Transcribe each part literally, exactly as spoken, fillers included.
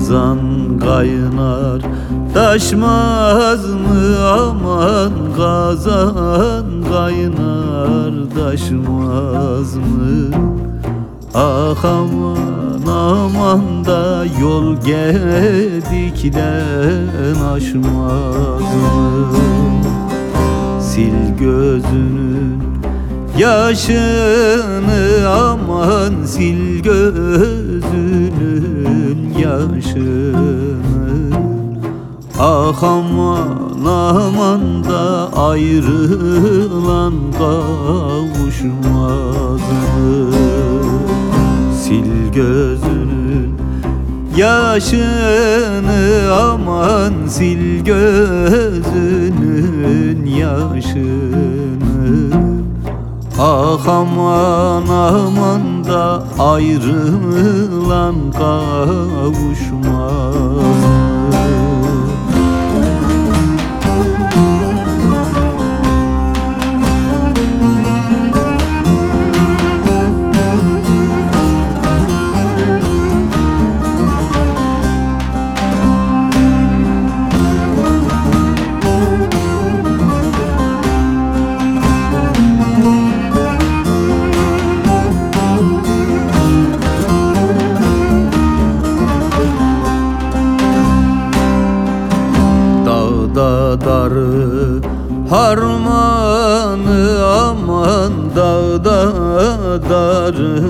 kazan kaynar taşmaz mı? Aman kazan kaynar taşmaz mı? Ah aman aman da yol gedikten aşmaz mı? Sil gözünün yaşını, aman sil gözünün yaşını. Ah aman aman da ayrılan kavuşmaz mı? Sil gözünün yaşını, aman sil gözünün yaşını. Ah aman aman da ayrılan kavuşmaz mı? Darı harmanı, aman dağda darı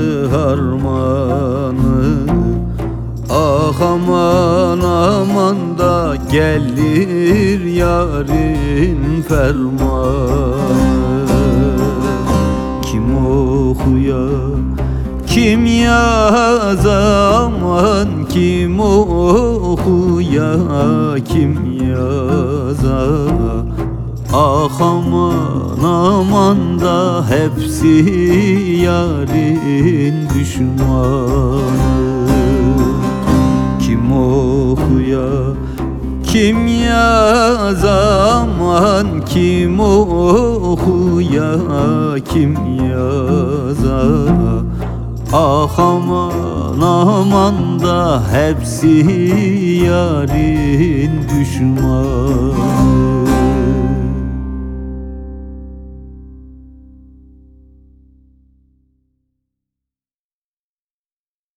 harmanı. Ah aman aman da gelir yarın fermanı. Kim okuya kim yaza, aman kim okuya kim yaza. Ah aman aman da hepsi yarın düşmanı. Kim okuya kim yaza, aman kim okuya kim yaza. Ah aman aman da hepsi yarın düşman.